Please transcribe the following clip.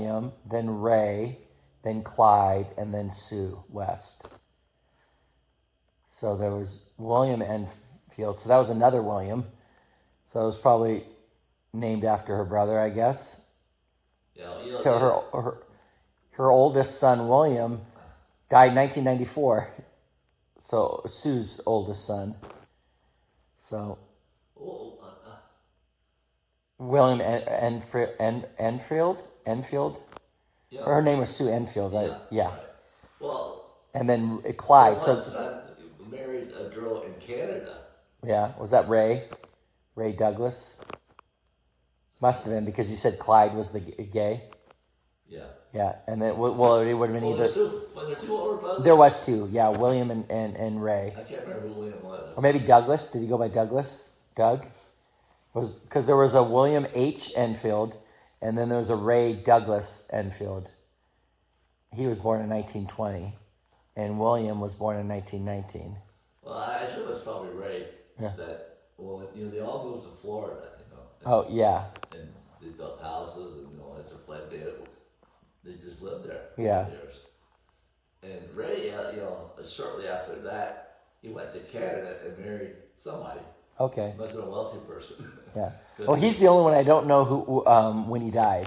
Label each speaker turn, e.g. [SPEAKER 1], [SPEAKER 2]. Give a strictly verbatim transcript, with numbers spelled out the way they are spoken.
[SPEAKER 1] William, then Ray, then Clyde, and then Sue West. So there was William Enfield. So that was another William. So it was probably named after her brother, I guess.
[SPEAKER 2] Yeah, you know,
[SPEAKER 1] so her, her her oldest son, William, died in nineteen ninety-four. So Sue's oldest son. So
[SPEAKER 2] oh, uh, uh,
[SPEAKER 1] William en- Enf- en- Enfield? Enfield?
[SPEAKER 2] yeah.
[SPEAKER 1] Her name was Sue Enfield.
[SPEAKER 2] Yeah.
[SPEAKER 1] I, yeah.
[SPEAKER 2] Right. Well,
[SPEAKER 1] and then Clyde.
[SPEAKER 2] my
[SPEAKER 1] So
[SPEAKER 2] son married a girl in Canada.
[SPEAKER 1] yeah, was that Ray? Ray Douglas? Must have been, because you said Clyde was the g- gay.
[SPEAKER 2] Yeah.
[SPEAKER 1] Yeah, and then well, it would have been
[SPEAKER 2] Well,
[SPEAKER 1] either.
[SPEAKER 2] there's two. Well, there two older brothers.
[SPEAKER 1] There was two. Yeah, William and, and, and Ray.
[SPEAKER 2] I can't remember who William was.
[SPEAKER 1] Or maybe Douglas. Did he go by Douglas? Doug? Was because there was a William H. Enfield, and then there was a Ray Douglas Enfield. He was born in nineteen twenty, and William was born in nineteen nineteen.
[SPEAKER 2] Well, I think it was probably Ray.
[SPEAKER 1] Yeah.
[SPEAKER 2] That well, you know, they all moved to Florida. You know. And,
[SPEAKER 1] Oh yeah,
[SPEAKER 2] and they built houses and you know, had to fled. They they just lived there.
[SPEAKER 1] Yeah.
[SPEAKER 2] For years. And Ray, uh, you know, shortly after that, he went to Canada and married somebody.
[SPEAKER 1] okay,
[SPEAKER 2] He must have been a wealthy person.
[SPEAKER 1] yeah.
[SPEAKER 2] 'Cause
[SPEAKER 1] Well,
[SPEAKER 2] he-
[SPEAKER 1] he's the only one I don't know who um, when he died.